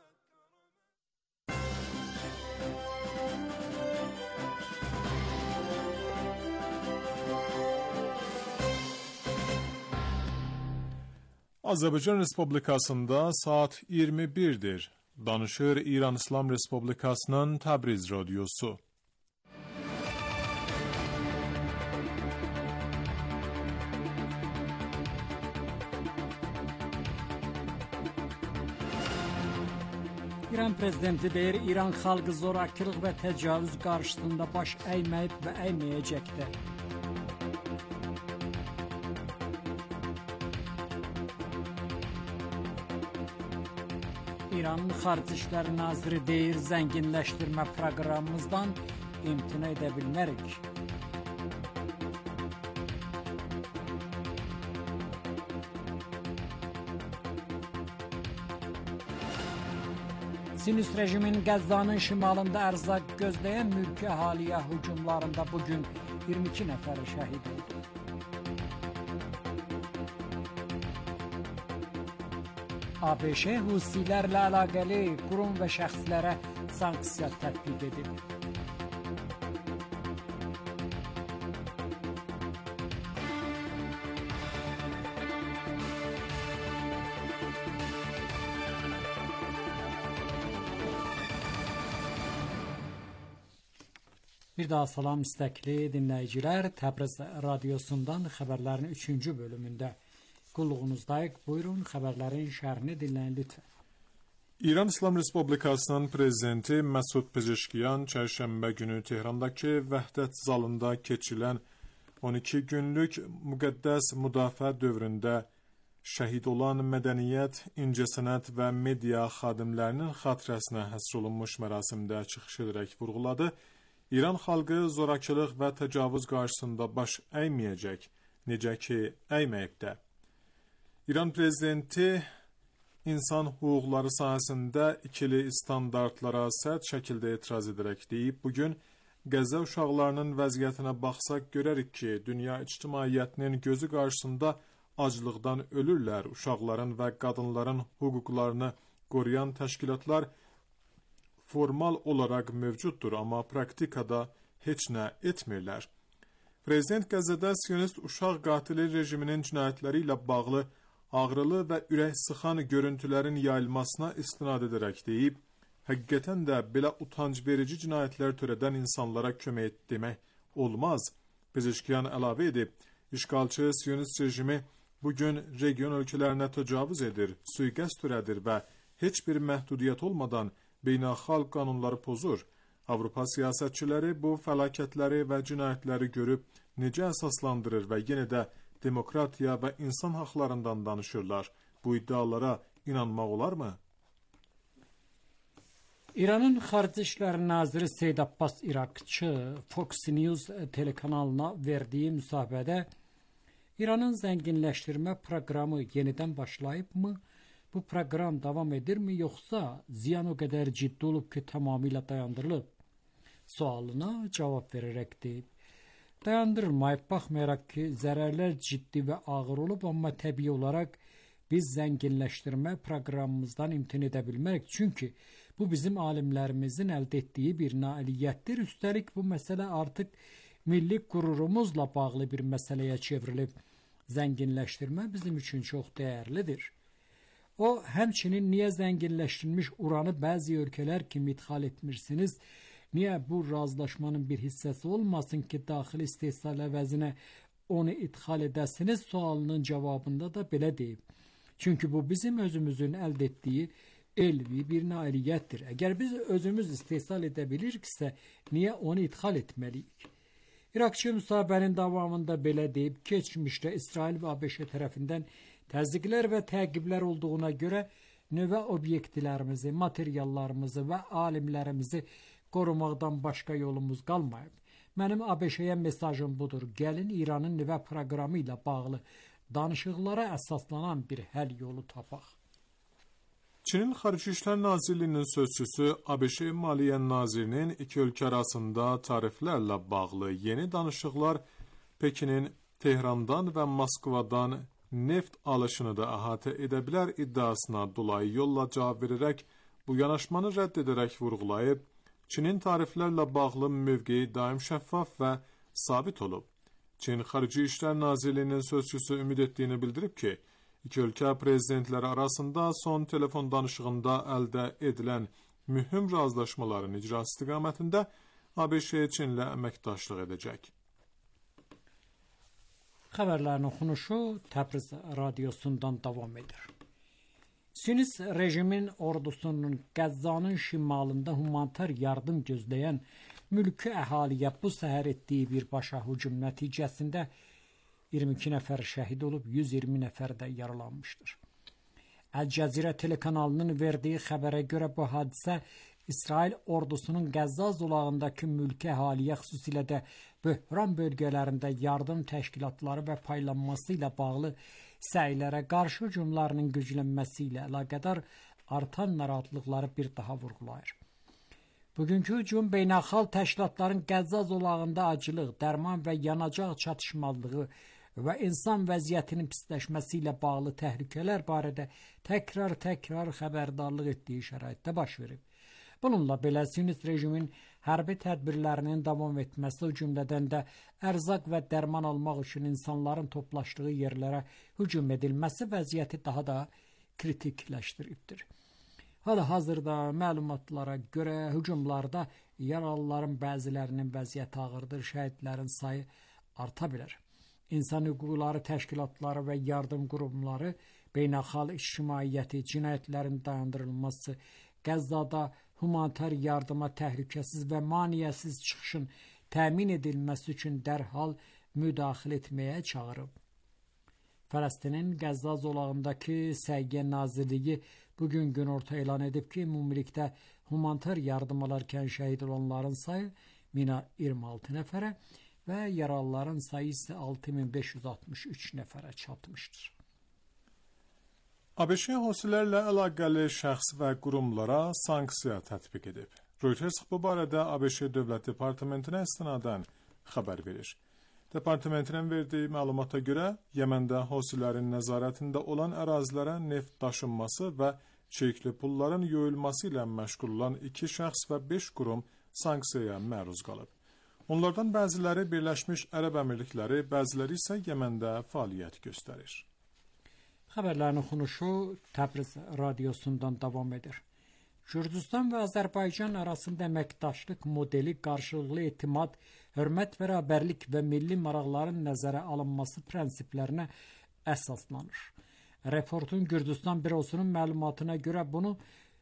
Azərbaycan Respublikasında saat 21'dir. Danışır İran İslam Respublikasının Təbriz Radyosu. İran prezidenti deyir, İran xalqı zorakılıq və təcavüz qarşısında baş əyməyib və əyməyəcəkdir. İranın Xarici İşlər Naziri deyir, zənginləşdirmə proqramımızdan imtina edə bilmərik. Sinüs rejimin Qəzzanın şimalında ərzaq gözləyən mülki əhaliyə hücumlarında bugün 22 nəfəri şəhid oldu. ABŞ Husilərlə əlaqəli qurum və şəxslərə sanksiya tətbiq edib. Bir daha salam istəkli dinləyicilər, Təbriz radiosundan xəbərlərin 3-cü bölümündə qulluğunuzdayıq. Buyurun, xəbərlərin şərhini dinləyin lütfən. İran İslam Respublikasının prezidenti Məsud Pezeşkiyan çərşənbə günü Tehrandakı Vəhdət zalında keçirilən 12 günlük müqəddəs müdafiə dövründə şəhid olan mədəniyyət, incəsənət və media xadimlərinin xatirəsinə həsr olunmuş mərasimdə çıxış edərək vurğuladı. İran xalqı zorakılıq və təcavüz qarşısında baş əyməyəcək, necə ki, əyməyibdə. İran prezidenti insan hüquqları sahəsində ikili standartlara sərt şəkildə etiraz edərək deyib, bugün Qəzza uşaqlarının vəziyyətinə baxsaq görərik ki, dünya ictimaiyyətinin gözü qarşısında aclıqdan ölürlər, uşaqların və qadınların hüquqlarını qoruyan təşkilatlar formal olaraq mövcuddur, amma praktikada heç nə etmirlər. Prezident Qəzzada Siyonist uşaq qatili rejiminin cinayətləri ilə bağlı ağrılı və ürək sıxan görüntülərin yayılmasına istinad edərək deyib, həqiqətən də belə utanc verici cinayətlər törədən insanlara kömək demək olmaz. Pezeşkiyan əlavə edib, işğalçı Siyonist rejimi bugün region ölkələrinə təcavüz edir, sui-qəsd törədir və heç bir məhdudiyyət olmadan beynəlxalq qanunları pozur. Avropa siyasətçiləri bu fəlakətləri və cinayətləri görüb necə əsaslandırır və yenə də demokratiya və insan haqlarından danışırlar. Bu iddialara inanmaq olarmı? İranın Xarici İşlər Naziri Seyid Abbas İraqçı Fox News telekanalına verdiyi müsahibədə İranın zənginləşdirmə proqramı yenidən başlayıbmı? Bu proqram davam edirmi, yoxsa ziyan o qədər ciddi olub ki, tamamilə dayandırılıb? Sualına cavab verərək deyib. Dayandırılmayıb, baxmayaraq ki, zərərlər ciddi və ağır olub, amma təbii olaraq biz zənginləşdirmə proqramımızdan imtina edə bilmərik. Çünki bu bizim alimlərimizin əldə etdiyi bir nailiyyətdir. Üstəlik bu məsələ artıq milli qürurumuzla bağlı bir məsələyə çevrilib. Zənginləşdirmə bizim üçün çox dəyərlidir. O, həmçinin niyə zənginləşdirilmiş uranı bəzi ölkələr kimi idxal etmirsiniz, niyə bu razılaşmanın bir hissəsi olmasın ki, daxili istehsal əvəzinə onu idxal edəsiniz sualının cavabında da belə deyib. Çünki bu bizim özümüzün əldə etdiyi elmi bir nailiyyətdir. Əgər biz özümüz istehsal edə biliriksə, niyə onu idxal etməliyik? İraqçı müsahibənin davamında belə deyib, keçmişdə İsrail və ABŞ tərəfindən təzyiqlər və təqiblər olduğuna görə nüvə obyektlərimizi, materiallarımızı və alimlərimizi qorumaqdan başqa yolumuz qalmayıb. Mənim ABŞ-yə mesajım budur. Gəlin İranın nüvə proqramı ilə bağlı danışıqlara əsaslanan bir həll yolu tapaq. Çinin Xarici İşlər Nazirliyinin sözçüsü ABŞ Maliyyə Nazirinin iki ölkə arasında tariflərlə bağlı yeni danışıqlar Pekinin Tehrandan və Moskvadan neft alışını da əhatə edə bilər iddiasına dolayı yolla cavab verərək bu yanaşmanı rədd edərək vurğulayıb, Çinin tariflərlə bağlı mövqeyi daim şəffaf və sabit olub. Çin Xarici İşlər Nazirliyinin sözçüsü ümid etdiyini bildirib ki, iki ölkə prezidentləri arasında son telefon danışığında əldə edilən mühüm razılaşmaların icrası istiqamətində ABŞ Çinlə əməkdaşlıq edəcək. Xəbərlərin oxunuşu Təbriz radiosundan davam edir. Siyonist rejimin ordusunun Qəzzanın şimalında humanitar yardım gözləyən mülki əhaliyə bu səhər etdiyi birbaşa hücum nəticəsində 22 nəfər şəhid olub, 120 nəfər də yaralanmışdır. Əl-Cəzirə telekanalının verdiyi xəbərə görə bu hadisə İsrail ordusunun Qəzza zolağındakı mülki əhaliyə, xüsusilə də böhran bölgələrində yardım təşkilatları və paylanması ilə bağlı səylərə qarşı hücumlarının güclənməsi ilə əlaqədar artan narahatlıqları bir daha vurğulayır. Bugünkü hücum beynəlxalq təşkilatların Qəzza zolağında acılıq, dərman və yanacaq çatışmazlığı və insan vəziyyətinin pisləşməsi ilə bağlı təhlükələr barədə təkrar xəbərdarlıq etdiyi şəraitdə baş verib. Bununla belə Siyonist rejimin hərbi tədbirlərinin davam etməsi, o cümlədən də ərzaq və dərman almaq üçün insanların toplaşdığı yerlərə hücum edilməsi vəziyyəti daha da kritikləşdiribdir. Hal-hazırda məlumatlara görə hücumlarda yaralıların bəzilərinin vəziyyəti ağırdır, şəhidlərin sayı arta bilər. İnsan hüquqları təşkilatları və yardım qurumları beynəlxalq ictimaiyyəti cinayətlərin dayandırılması, Qəzzada humanitar yardıma təhlükəsiz və maneəsiz çıxışın təmin edilməsi üçün dərhal müdaxilə etməyə çağırıb. Fələstinin Qəzza zolağındakı Səhiyyə Nazirliyi bugün günorta elan edib ki, ümumilikdə humanitar yardım alarkən şəhid olanların sayı 1026 nəfərə və yaralıların sayı isə 6563 nəfərə çatmışdır. ABŞ hosilərlə əlaqəli şəxs və qurumlara sanksiya tətbiq edib. Reuters bu barədə ABŞ Dövlət Departamentinə istinadən xəbər verir. Departamentinin verdiyi məlumata görə Yəməndə hosilərin nəzarətində olan ərazilərə neft daşınması və çirkli pulların yuyulması ilə məşğul olan 2 şəxs və 5 qurum sanksiyaya məruz qalıb. Onlardan bəziləri Birləşmiş Ərəb Əmirlikləri, bəziləri isə Yəməndə fəaliyyət göstərir. Xəbərlərin oxunuşu Təbriz radiosundan davam edir. Gürcüstan və Azərbaycan arasında əməkdaşlıq modeli qarşılıqlı etimad, hörmət, bərabərlik və milli maraqların nəzərə alınması prinsiplərinə əsaslanır. Reportun Gürcüstan bürosunun məlumatına görə bunu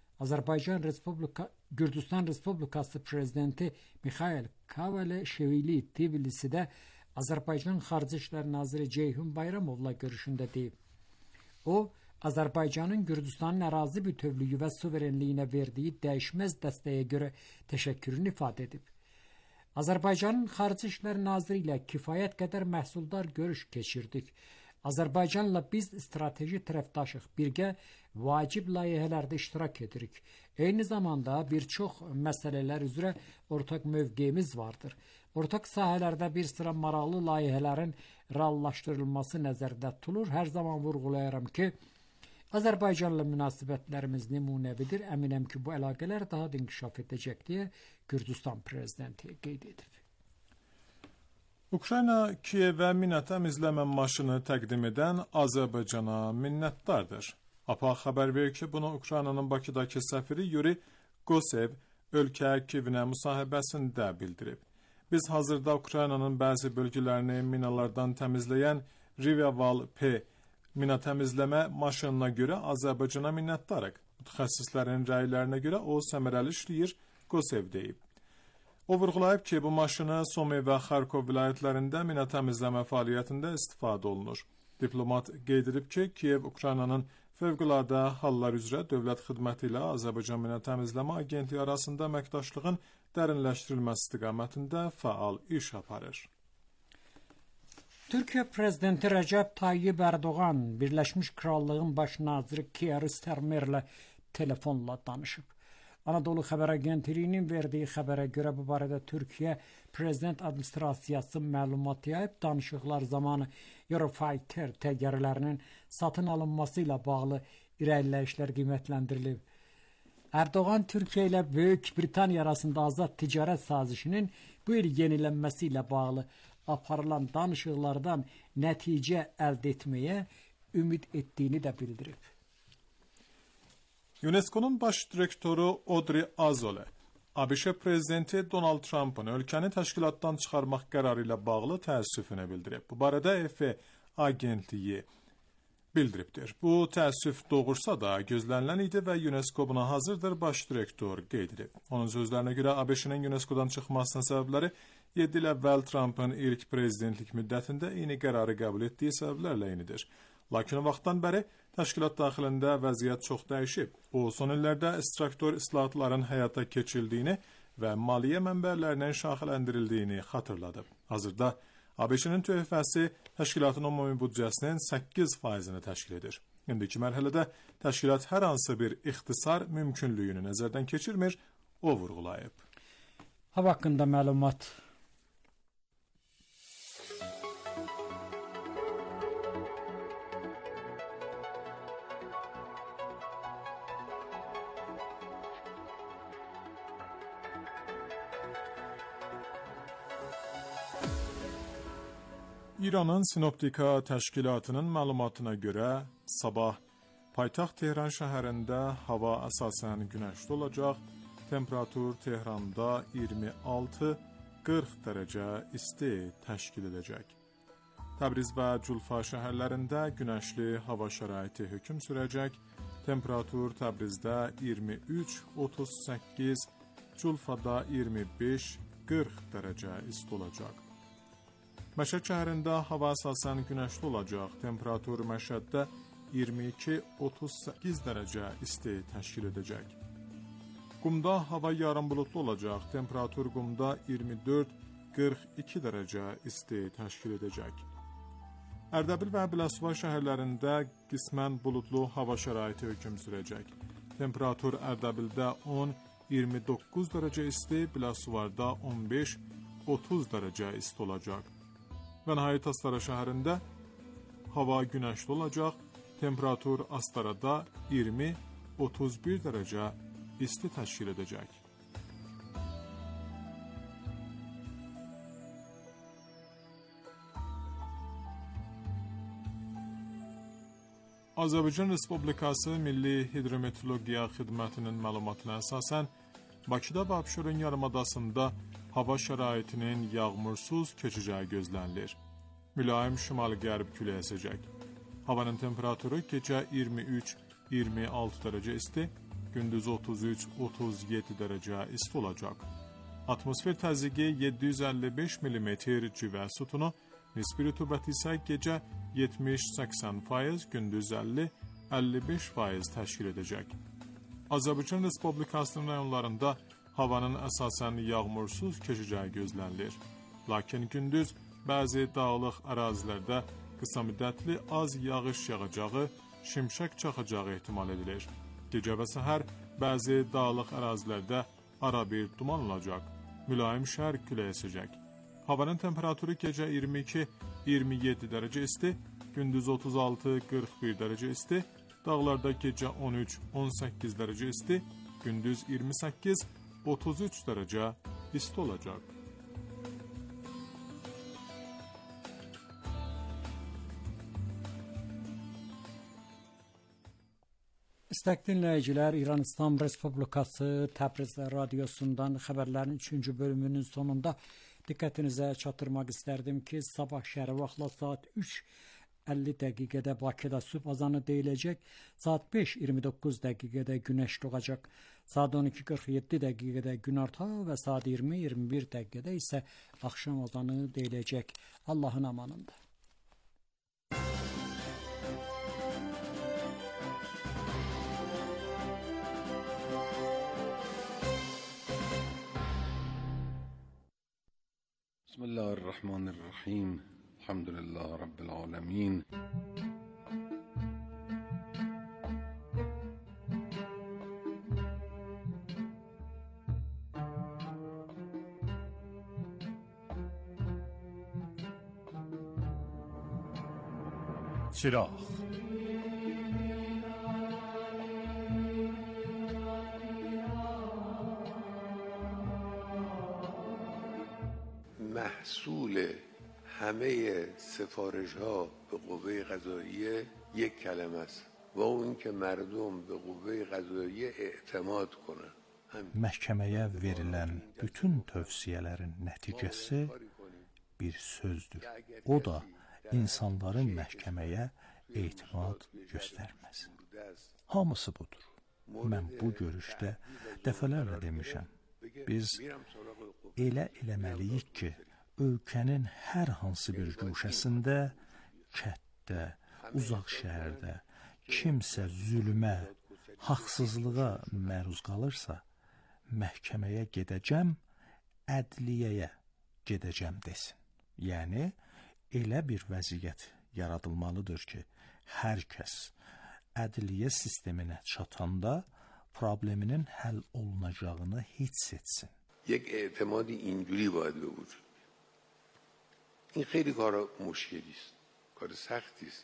Gürcüstan Respublikası prezidenti Mikhail Kavalishvili Tbilisidə Azərbaycan Xarici İşlər Naziri Ceyhun Bayramovla görüşündə deyib. O, Azərbaycanın Gürcüstanın ərazi bütövlüyü və suverenliyinə verdiyi dəyişməz dəstəyə görə təşəkkürünü ifadə edib. Azərbaycanın Xarici İşlər Naziri ilə kifayət qədər məhsuldar görüş keçirdik. Azərbaycanla biz strateji tərəfdaşıq, birgə vacib layihələrdə iştirak edirik. Eyni zamanda bir çox məsələlər üzrə ortaq mövqeyimiz vardır. Ortaq sahələrdə bir sıra maraqlı layihələrin reallaşdırılması nəzərdə tutulur. Hər zaman vurğulayaram ki, Azərbaycanla münasibətlərimiz nümunəvidir. Əminəm ki, bu əlaqələr daha da inkişaf edəcək deyə Gürcüstan prezidenti qeyd edib. Ukrayna Kiyevə mina təmizləmə maşını təqdim edən Azərbaycana minnətdardır. APA xəbər verir ki, bunu Ukraynanın Bakıdakı səfiri Yuri Gosev ölkə Kiyevinə müsahibəsində bildirib. Biz hazırda Ukraynanın bəzi bölgələrini minalardan təmizləyən Riviaval P mina təmizləmə maşınına görə Azərbaycana minnətdarıq. Mütəxəssislərin rəylərinə görə o səmərəli işləyir, Gosev deyib. O vurğulayıb ki, bu maşını Sumy və Xarkov vilayətlərində mina təmizləmə fəaliyyətində istifadə olunur. Diplomat qeyd edib ki, Kiyev Ukraynanın Fövqəladə Hallar üzrə Dövlət Xidməti ilə Azərbaycan Mina Təmizləmə Agentliyi arasında əməkdaşlığın dərinləşdirilməsi istiqamətində fəal iş aparır. Türkiyə prezidenti Rəcəb Tayyib Ərdoğan Birləşmiş Krallığın baş naziri Keir Starmerlə telefonla danışıb. Anadolu Xəbər Agentliyinin verdiyi xəbərə görə bu barədə Türkiyə Prezident Administrasiyası məlumat yayıb. Danışıqlar zamanı Eurofighter təyyarələrinin satın alınması ilə bağlı irəliləyişlər qiymətləndirilib. Ərdoğan Türkiyə ilə Böyük Britaniya arasında azad ticarət sazişinin bu il yenilənməsi ilə bağlı aparılan danışıqlardan nəticə əldə etməyə ümid etdiyini də bildirib. UNESCO'nun baş direktoru Audrey Azoulay, ABŞ prezidenti Donald Trump'ın ölkəni təşkilatdan çıxarmaq qərarı ilə bağlı təəssüfünü bildirib. Bu barədə EFE agentliyi bildiribdir. Bu təəssüf doğursa da gözlənilən idi və UNESCO buna hazırdır, baş direktor qeyd edib. Onun sözlərinə görə ABŞ-nin UNESCO-dan çıxmasının səbəbləri 7 il əvvəl Trumpın ilk prezidentlik müddətində eyni qərarı qəbul etdiyi səbəblərlə eynidir. Lakin o vaxtdan bəri təşkilat daxilində vəziyyət çox dəyişib. O, son illərdə ekstraktor islahatların həyata keçirdiyini və maliyyə mənbələrinin şaxələndirildiyini xatırladı. Hazırda ABŞ-nin töhfəsi təşkilatın ümumi büdcəsinin 8%-ni təşkil edir. İndiki mərhələdə təşkilat hər hansı bir ixtisar mümkünlüyünü nəzərdən keçirmir, o vurğulayıb. Hava haqqında məlumat. İranın Sinoptika təşkilatının məlumatına görə sabah paytaxt Tehran şəhərində hava əsasən günəşli olacaq, temperatur Tehranda 26-40 dərəcə isti təşkil edəcək. Təbriz və Culfa şəhərlərində günəşli hava şəraiti hökm sürəcək, temperatur Təbrizdə 23-38, Culfada 25-40 dərəcə isti olacaq. Məşəd şəhərində hava əsasən günəşli olacaq, temperatur Məşəddə 22-38 dərəcə isti təşkil edəcək. Qumda hava yarım bulutlu olacaq, temperatur Qumda 24-42 dərəcə isti təşkil edəcək. Ərdəbil və Biləsuvar şəhərlərində qismən bulutlu hava şəraiti hökm sürəcək. Temperatur Ərdəbildə 10-29 dərəcə isti, Biləsuvarda 15-30 dərəcə isti olacaq. Və nəhayət Astara şəhərində hava günəşli olacaq, temperatur Astarada 20-31 dərəcə isti təşkil edəcək. Azərbaycan Respublikası Milli Hidrometeorologiya Xidmətinin məlumatına əsasən Bakıda və Abşeron yarımadasında hava şəraitinin yağmursuz keçəcəyi gözlənilir. Mülayim şimal-qərb küləyi əsəcək. Havanın temperaturu gecə 23-26 dərəcə isti, gündüz 33-37 dərəcə isti olacaq. Atmosfer təzyiqi 755 mm civə sütunu, nisbi rütubət isə gecə 70-80%, gündüz 50-55% təşkil edəcək. Azərbaycan Respublikasının rayonlarında havanın əsasən yağmursuz keçəcəyi gözlənilir. Lakin gündüz bəzi dağlıq ərazilərdə qısa müddətli az yağış yağacağı, şimşək çaxacağı ehtimal edilir. Gecə və səhər bəzi dağlıq ərazilərdə ara bir duman olacaq. Mülayim şərq küləyi əsəcək. Havanın temperaturu gecə 22-27 dərəcə isti, gündüz 36-41 dərəcə isti, dağlarda gecə 13-18 dərəcə isti, gündüz 28-33 dərəcə isti olacaq. İstəkli dinləyicilər, İran İslam Respublikası Təbriz radiosundan xəbərlərin 3-cü bölümünün sonunda diqqətinizə çatdırmaq istərdim ki, sabah şəhəri vaxtla saat 3:50 dəqiqədə Bakıda sübh azanı deyiləcək, saat 5:29 dəqiqədə günəş doğacaq, saat 12:47 dəqiqədə günorta və saat 20:21 dəqiqədə isə axşam azanı deyiləcək. Allahın amanında. بسم الله الرحمن الرحيم الحمد لله رب العالمين چراغ محصول همه سفارش ها به قوه قضاییه یک کلمه است و اون که مردم به قوه قضاییه اعتماد کنن. Məhkəməyə verilən bütün tövsiyələrin nəticəsi bir sözdür. O da insanların məhkəməyə etimad göstərməsin. Hamısı budur. Mən bu görüşdə dəfələrlə demişəm. Biz elə eləməliyik ki, ölkənin hər hansı bir guşəsində, kətdə, uzaq şəhərdə kimsə zülmə, haqsızlığa məruz qalırsa, məhkəməyə gedəcəm, ədliyyəyə gedəcəm desin. Yəni, elə bir vəziyyət yaradılmalıdır ki, hər kəs ədliyyə sisteminə çatanda probleminin həll olunacağını hiss etsin. یک اعتمادی اینجوری باید به وجود بیاد. این خیلی کار مشکلی است. کار سختی است.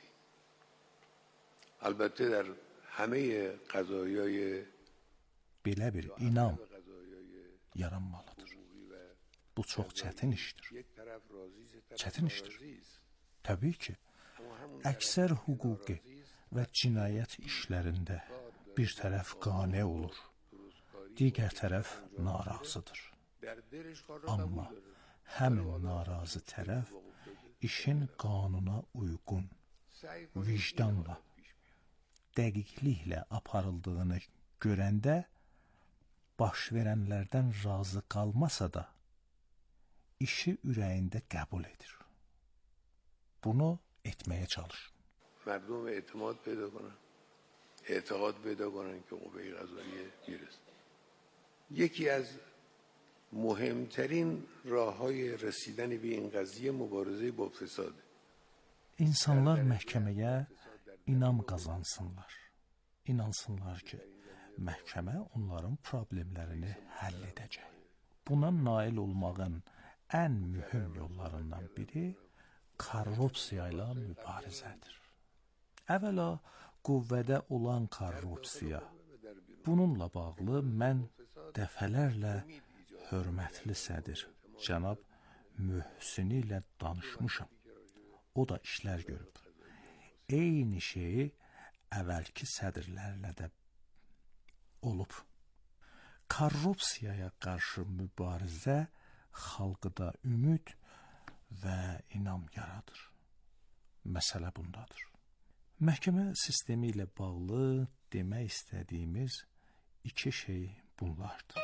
البته در همه قضایای belə bir inam yaranmalıdır. Bu çox çətin işdir. Çətin işdir. Təbii ki, əksər hüquqi və cinayət işlərində bir tərəf qane olur, digər tərəf narazıdır. Amma həmin narazı tərəf işin qanuna uyğun, vicdanla, dəqiqliklə aparıldığını görəndə baş verənlərdən razı qalmasa da işi ürəyində qəbul edir. Bunu etməyə çalışır. مردم اعتماد پیدا کنن، اعتقاد پیدا کنن که قوه قضاییه میرسه. یکی از مهمترین راههای رسیدن به این قضیه مبارزه با فساده. İnsanlar məhkəməyə inam qazansınlar. İnansınlar ki, məhkəmə onların problemlərini həll edəcək. Buna nail olmağın ən mühüm yollarından biri korrupsiya ilə mübarizədir. Əvvəla qüvvədə olan korrupsiya. Bununla bağlı mən dəfələrlə hörmətli sədr cənab Möhsini ilə danışmışam. O da işlər görüb. Eyni şeyi əvvəlki sədrlərlə də olub. Korrupsiyaya qarşı mübarizə xalqda ümid və inam yaradır. Məsələ bundadır. Məhkəmə sistemi ilə bağlı demək istədiyimiz iki şey bunlardır.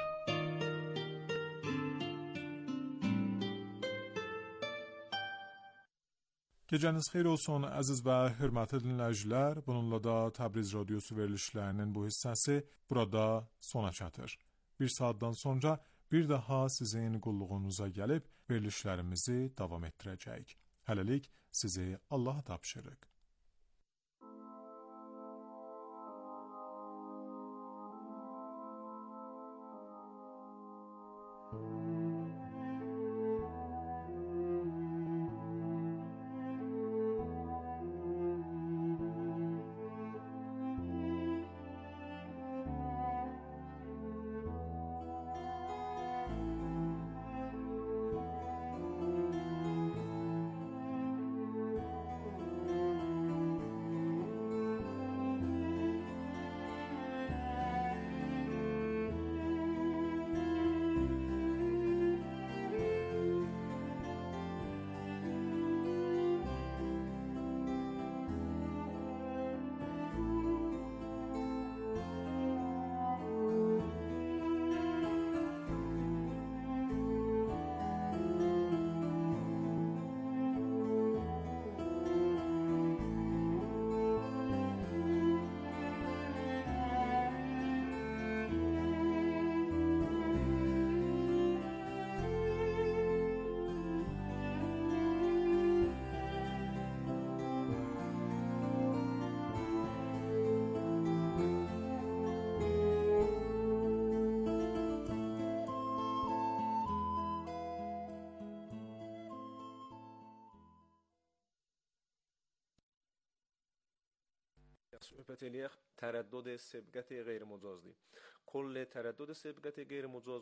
Gecəniz xeyir olsun əziz və hörmətli dinləyicilər. Bununla da Təbriz Radiosu verilişlərinin bu hissəsi burada sona çatır. Bir saatdan sonra bir daha sizin qulluğunuza gəlib verilişlərimizi davam etdirəcəyik. Hələlik sizi Allaha tapşırıq. صحبت تردد سبقت غیر مجازی کل تردد سبقت غیر مجاز